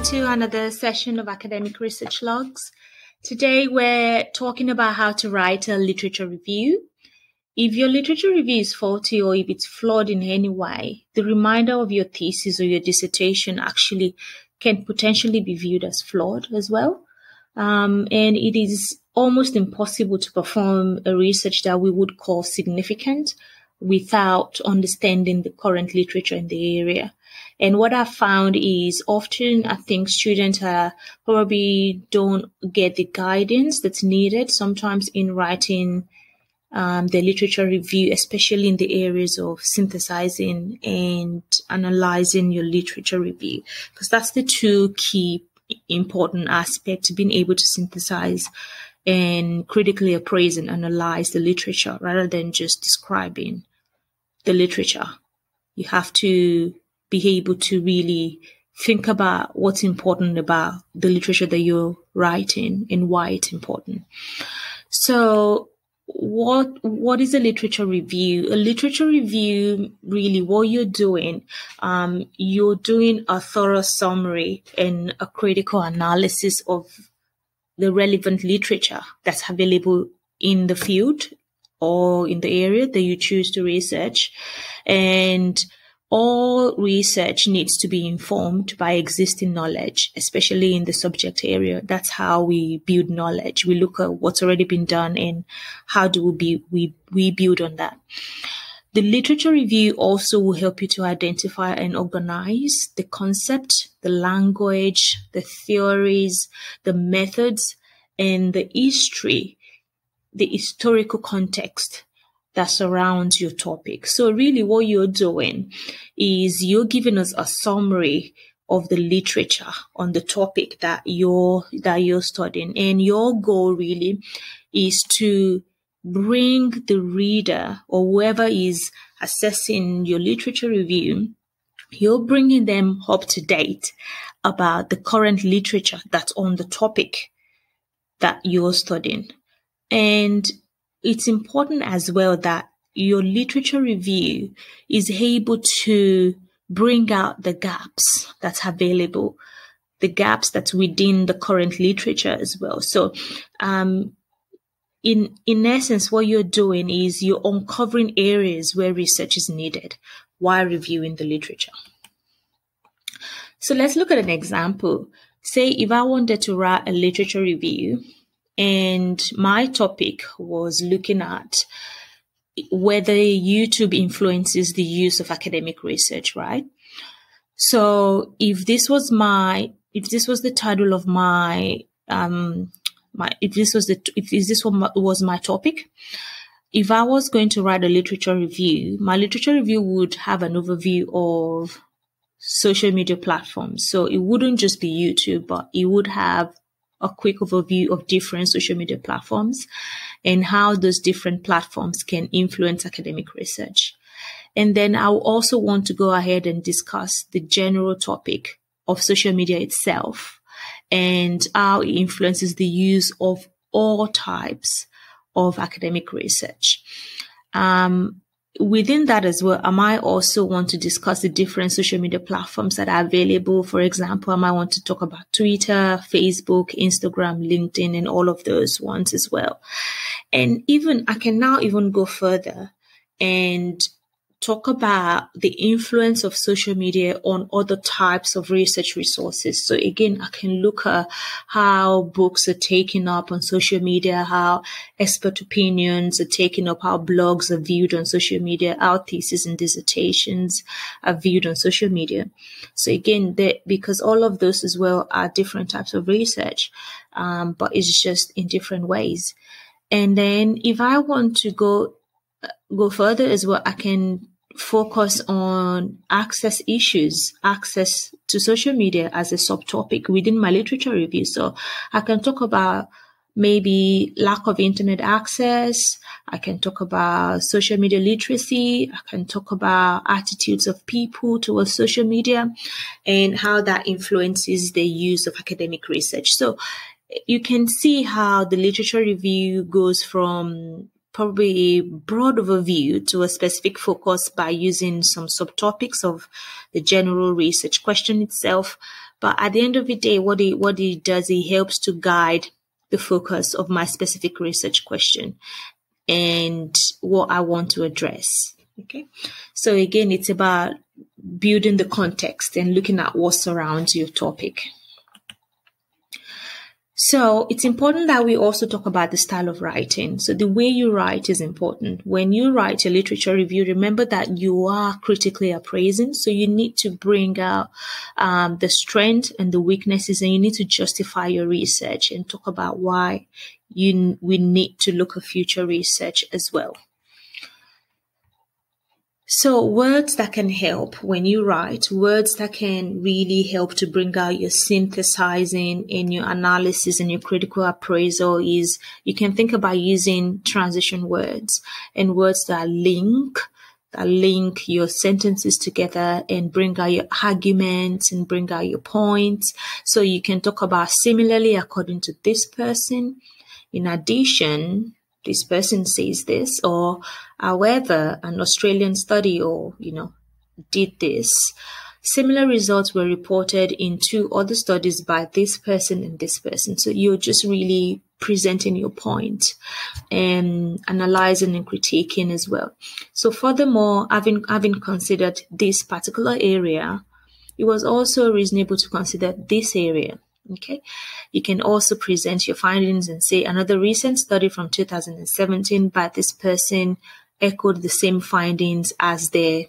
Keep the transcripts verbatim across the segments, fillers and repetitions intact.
to another session of Academic Research Logs. Today we're talking about how to write a literature review. If your literature review is faulty or if it's flawed in any way, the remainder of your thesis or your dissertation actually can potentially be viewed as flawed as well. Um, and it is almost impossible to perform a research that we would call significant without understanding the current literature in the area. And what I've found is often I think students uh, probably don't get the guidance that's needed sometimes in writing um, the literature review, especially in the areas of synthesizing and analyzing your literature review, because that's the two key important aspects, being able to synthesize and critically appraise and analyze the literature rather than just describing the literature. You have to be able to really think about what's important about the literature that you're writing and why it's important. So what what is a literature review? A literature review, really what you're doing, um, you're doing a thorough summary and a critical analysis of the relevant literature that's available in the field or in the area that you choose to research. And all research needs to be informed by existing knowledge, especially in the subject area. That's how we build knowledge. We look at what's already been done and how do we, be, we, we build on that. The literature review also will help you to identify and organize the concept, the language, the theories, the methods, and the history, the historical context that surrounds your topic. So really what you're doing is you're giving us a summary of the literature on the topic that you're, that you're studying. And your goal really is to bring the reader or whoever is assessing your literature review, you're bringing them up to date about the current literature that's on the topic that you're studying. And it's important as well that your literature review is able to bring out the gaps that's available, the gaps that's within the current literature as well. So, um, in, in essence, what you're doing is you're uncovering areas where research is needed while reviewing the literature. So let's look at an example. Say if I wanted to write a literature review, and my topic was looking at whether YouTube influences the use of academic research, right? So if this was my, if this was the title of my, um, my, if this was the, if this was my topic, if I was going to write a literature review, my literature review would have an overview of social media platforms. So it wouldn't just be YouTube, but it would have a quick overview of different social media platforms and how those different platforms can influence academic research. And then I will also want to go ahead and discuss the general topic of social media itself and how it influences the use of all types of academic research. Um, Within that as well, I might also want to discuss the different social media platforms that are available. For example, I might want to talk about Twitter, Facebook, Instagram, LinkedIn, and all of those ones as well. And even I can now even go further and talk about the influence of social media on other types of research resources. So again, I can look at how books are taken up on social media, how expert opinions are taken up, how blogs are viewed on social media, how theses and dissertations are viewed on social media. So again, they, because all of those as well are different types of research, um, but it's just in different ways. And then if I want to go go further as well, I can focus on access issues, access to social media as a subtopic within my literature review. So I can talk about maybe lack of internet access. I can talk about social media literacy. I can talk about attitudes of people towards social media and how that influences the use of academic research. So you can see how the literature review goes from probably a broad overview to a specific focus by using some subtopics of the general research question itself. But at the end of the day, what it, what it does, it helps to guide the focus of my specific research question and what I want to address. Okay. So again, it's about building the context and looking at what surrounds your topic. So it's important that we also talk about the style of writing. So the way you write is important. When you write a literature review, remember that you are critically appraising. So you need to bring out um, the strengths and the weaknesses, and you need to justify your research and talk about why you we need to look at future research as well. So words that can help when you write, words that can really help to bring out your synthesizing and your analysis and your critical appraisal is you can think about using transition words and words that link, that link your sentences together and bring out your arguments and bring out your points. So you can talk about similarly according to this person. In addition, this person says this, or however, an Australian study or, you know, did this. Similar results were reported in two other studies by this person and this person. So you're just really presenting your point and analyzing and critiquing as well. So furthermore, having, having considered this particular area, it was also reasonable to consider this area. Okay, you can also present your findings and say another recent study from two thousand seventeen by this person echoed the same findings as the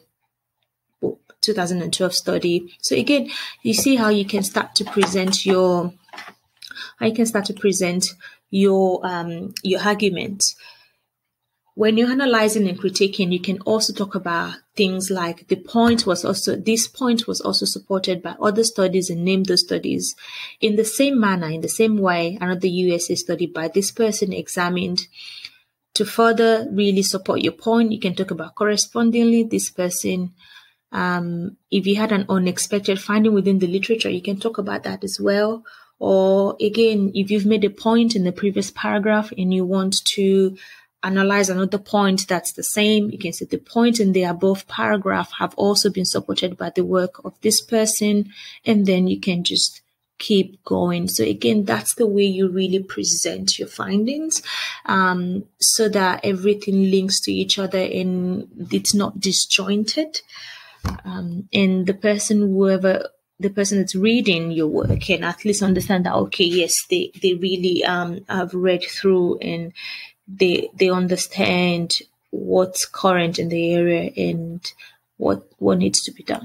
two thousand twelve study. So again, you see how you can start to present your, how you can start to present your um your argument. When you're analyzing and critiquing, you can also talk about things like the point was also, this point was also supported by other studies and name those studies. In the same manner, in the same way, another U S A study by this person examined to further really support your point. You can talk about correspondingly, this person, um, if you had an unexpected finding within the literature, you can talk about that as well. Or again, if you've made a point in the previous paragraph and you want to analyze another point that's the same, you can say the point in the above paragraph have also been supported by the work of this person, and then you can just keep going. So again, that's the way you really present your findings, um, so that everything links to each other and it's not disjointed. Um, and the person, whoever, the person that's reading your work can at least understand that, okay, yes, they, they really um, have read through and they they understand what's current in the area and what what needs to be done.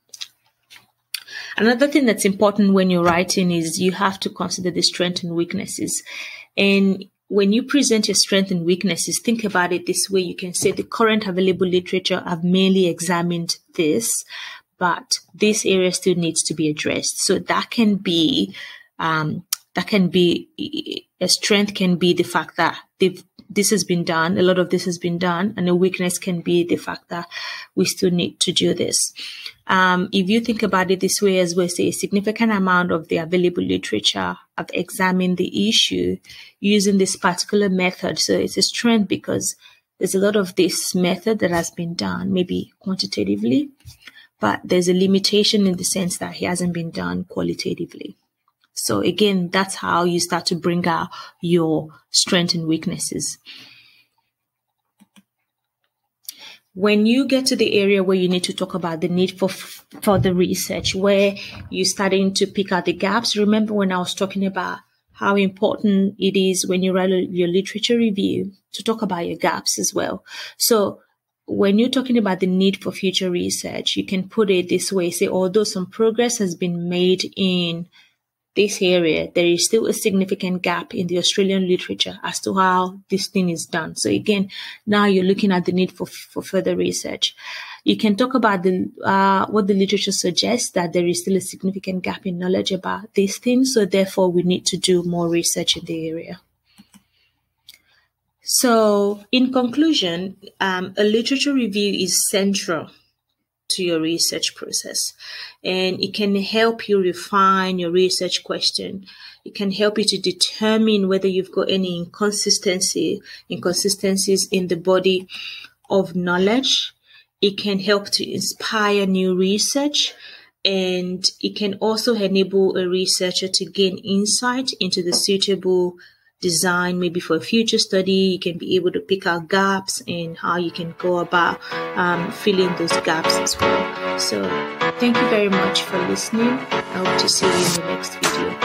Another thing that's important when you're writing is you have to consider the strengths and weaknesses. And when you present your strengths and weaknesses, think about it this way. You can say the current available literature, I've mainly examined this, but this area still needs to be addressed. So that can be um, that can be a strength can be the fact that they've this has been done, a lot of this has been done, and a weakness can be the fact that we still need to do this. Um, if you think about it this way as well, say a significant amount of the available literature have examined the issue using this particular method. So it's a strength because there's a lot of this method that has been done, maybe quantitatively, but there's a limitation in the sense that it hasn't been done qualitatively. So again, that's how you start to bring out your strengths and weaknesses. When you get to the area where you need to talk about the need for further research, where you're starting to pick out the gaps, remember when I was talking about how important it is when you write your literature review to talk about your gaps as well. So when you're talking about the need for future research, you can put it this way, say, although some progress has been made in this area, there is still a significant gap in the Australian literature as to how this thing is done. So again, now you're looking at the need for, for further research. You can talk about the uh, what the literature suggests, that there is still a significant gap in knowledge about these things. So therefore, we need to do more research in the area. So in conclusion, um, a literature review is central to your research process. And it can help you refine your research question. It can help you to determine whether you've got any inconsistency, inconsistencies in the body of knowledge. It can help to inspire new research. And it can also enable a researcher to gain insight into the suitable design, maybe for a future study. You can be able to pick out gaps and how you can go about um, filling those gaps as well. So thank you very much for listening. I hope to see you in the next video.